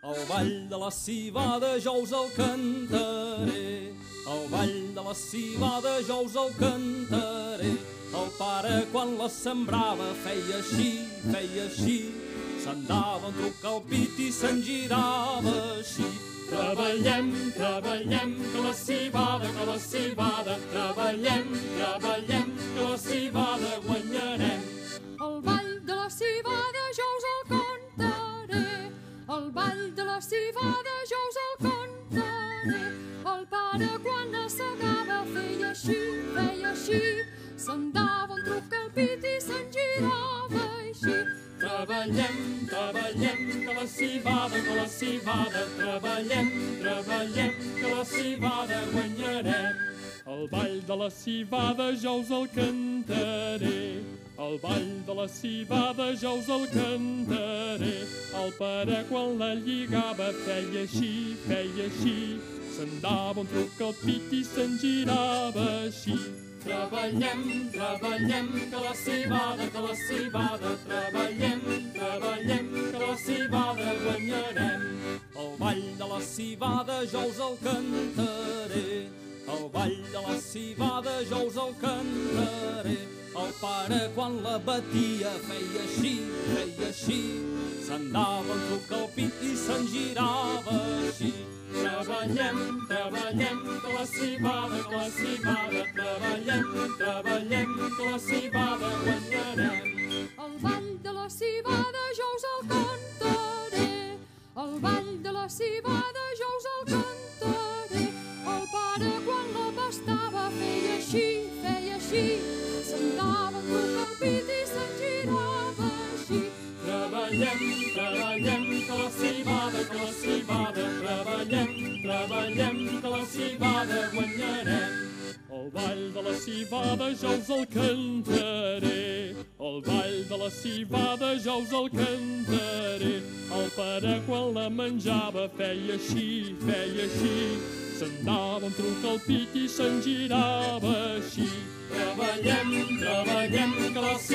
El ball de la civada jo us el cantaré. El ball de la civada jo us el cantaré. El pare quan la sembrava feia així. Se'n dava un truc al pit i se'n girava així. Treballem, treballem, que la civada, treballem, treballem, que la civada guanyarem. El ball de la civada jo us el cantaré. El ball de la civada jo us el cantaré. El pare quan assegava feia així. Se'n dava un truc al pit i se'n girava així. Treballem, treballem, que la civada, treballem, treballem, que la civada guanyarem. El ball de la civada jo us el cantaré. El ball de la civada jo us el cantaré. El pare quan la lligava feia així. Se'n dava un truc al pit i se'n girava així. Treballem, treballem, que la civada, treballem, treballem, que la civada guanyarem. El ball de la civada jo us el cantaré. El ball de la civada jo us el cantaré. El pare quan la batia feia així. Se'n dava un truc al pit i se'n girava així. Treballem, treballem, que la civada, treballem, treballem, que la civada guanyarem. El ball de la civada jo us el cantaré. El ball de la civada jo us el cantaré. El pare quan la pastava feia així. Se'n dava un truc al pit i se'n girava així. Treballem, treballem, que la civada, treballem, treballem, que la civada guanyarem. El ball de la civada jo us el cantaré. El ball de la civada jo us el cantaré. El pare quan la menjava feia així. Se'n dava un truc al pit i se'n girava així. Treballem, treballem, que la civada